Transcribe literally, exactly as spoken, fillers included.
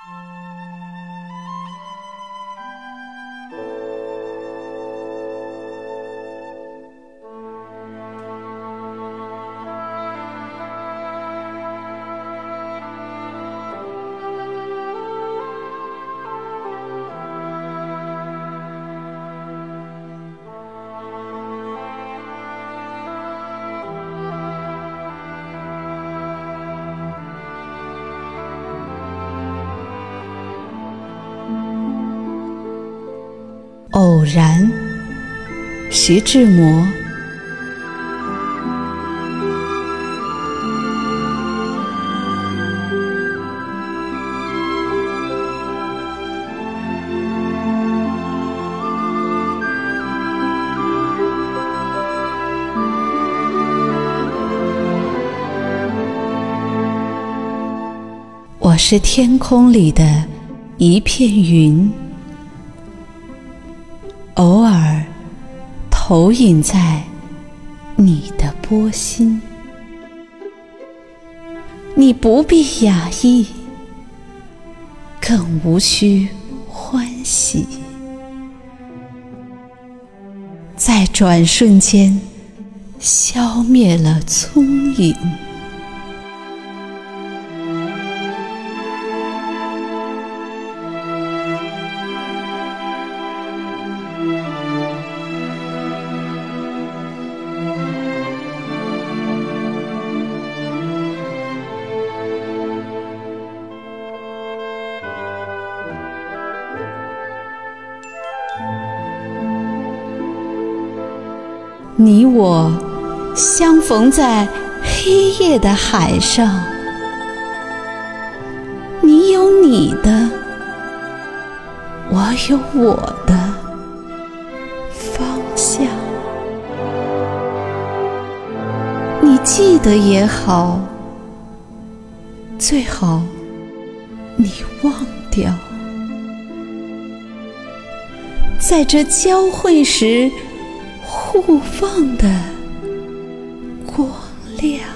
偶然，徐志摩。我是天空里的一片云，偶尔投影在你的波心。你不必压抑，更无需欢喜，在转瞬间消灭了踪影。你我相逢在黑夜的海上，你有你的，我有我的方向。你记得也好，最好你忘掉。在这交汇时互放的光亮。